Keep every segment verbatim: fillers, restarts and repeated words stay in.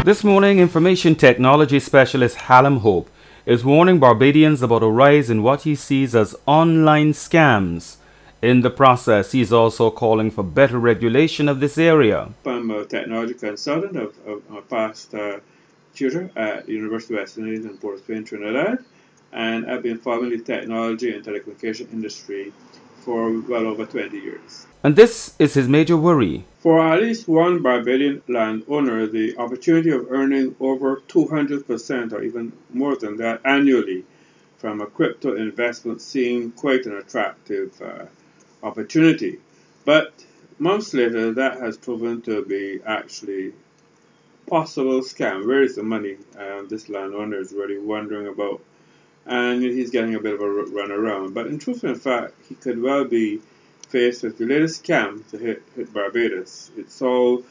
This morning, information technology specialist Hallam Hope is warning Barbadians about a rise in what he sees as online scams. In the process, he's also calling for better regulation of this area. I'm a technology consultant. of a past uh, tutor at the University of West Indies in Port of Spain, Trinidad, and I've been following the technology and telecommunication industry for well over twenty years. And this is his major worry. For at least one Barbadian landowner, the opportunity of earning over two hundred percent or even more than that annually from a crypto investment seemed quite an attractive uh, opportunity. But months later, that has proven to be actually possible scam. Where is the money? Um, this landowner is really wondering about, and he's getting a bit of a run around. But in truth and fact, he could well be faced with the latest scam to hit, hit Barbados. It's all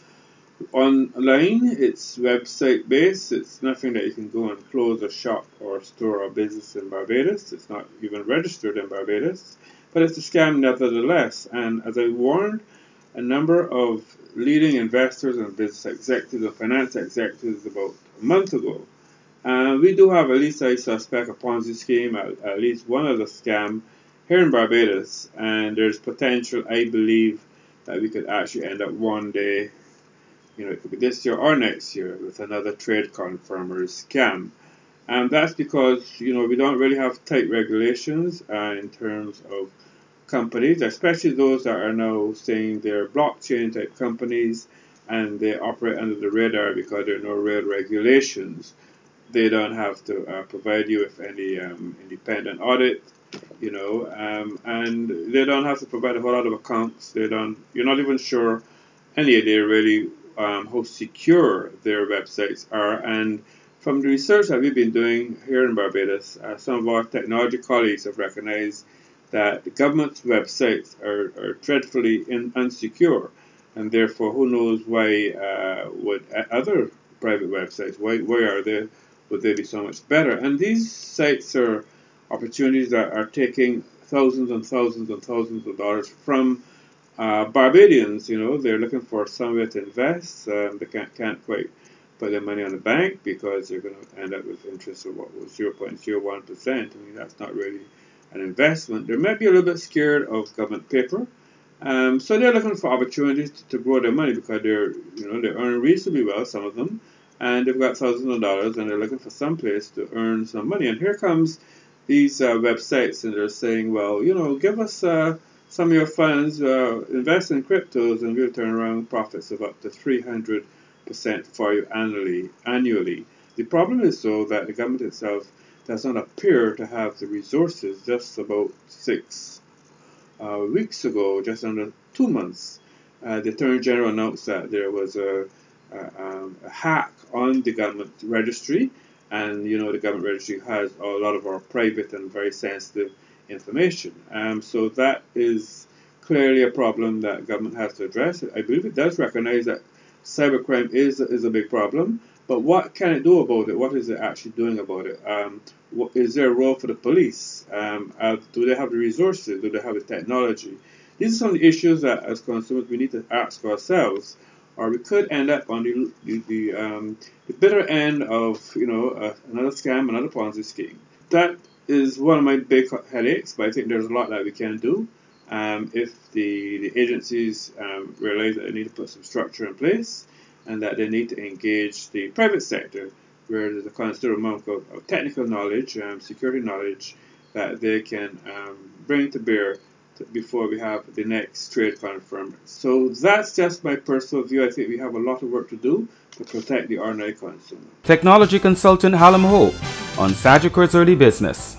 online, it's website based, it's nothing that you can go and close a shop or store or business in Barbados. It's not even registered in Barbados, but it's a scam nevertheless. And as I warned a number of leading investors and business executives and finance executives about a month ago, uh, we do have at least I suspect a Ponzi scheme, at, at least one other scam here in Barbados, and there's potential, I believe, that we could actually end up one day, you know, it could be this year or next year, with another trade confirmer scam. And that's because, you know, we don't really have tight regulations uh, in terms of companies, especially those that are now saying they're blockchain type companies and they operate under the radar because there are no real regulations. They don't have to uh, provide you with any um, independent audit, you know, um, and they don't have to provide a whole lot of accounts. They don't. You're not even sure any idea really um, how secure their websites are. And from the research that we've been doing here in Barbados, uh, some of our technology colleagues have recognized that the government's websites are, are dreadfully in, unsecure, and therefore, who knows why uh, would other private websites, why why are they would they be so much better? And these sites are opportunities that are taking thousands and thousands and thousands of dollars from uh, Barbadians. You know, they're looking for somewhere to invest. Um, they can't, can't quite put their money on the bank because they're going to end up with interest of what was zero point zero one percent. I mean, that's not really an investment. They might be a little bit scared of government paper. Um, so they're looking for opportunities to, to grow their money because they're, you know, they're earning reasonably well, some of them, and they've got thousands of dollars and they're looking for some place to earn some money. And here comes these uh, websites, and they're saying, well, you know, give us uh, some of your funds, uh, invest in cryptos, and we'll turn around profits of up to three hundred percent for you annually. annually. The problem is, though, that the government itself does not appear to have the resources. Just about six uh, weeks ago, just under two months, uh, the Attorney General announced that there was a, a, um, a hack on the government registry. And, you know, the government registry has a lot of our private and very sensitive information. Um, so that is clearly a problem that government has to address. I believe it does recognize that cybercrime is, is a big problem. But what can it do about it? What is it actually doing about it? Um, what, is there a role for the police? Um, uh, do they have the resources? Do they have the technology? These are some of the issues that, as consumers, we need to ask ourselves. Or we could end up on the the, the, um, the bitter end of, you know, uh, another scam, another Ponzi scheme. That is one of my big headaches, but I think there's a lot that we can do um, if the, the agencies um, realize that they need to put some structure in place and that they need to engage the private sector where there's a considerable amount of, of technical knowledge, um, security knowledge that they can um, bring to bear before we have the next trade confirmed. So that's just my personal view. I think we have a lot of work to do to protect the ordinary consumer. Technology consultant Hallam Hope on Sagicor's Early Business.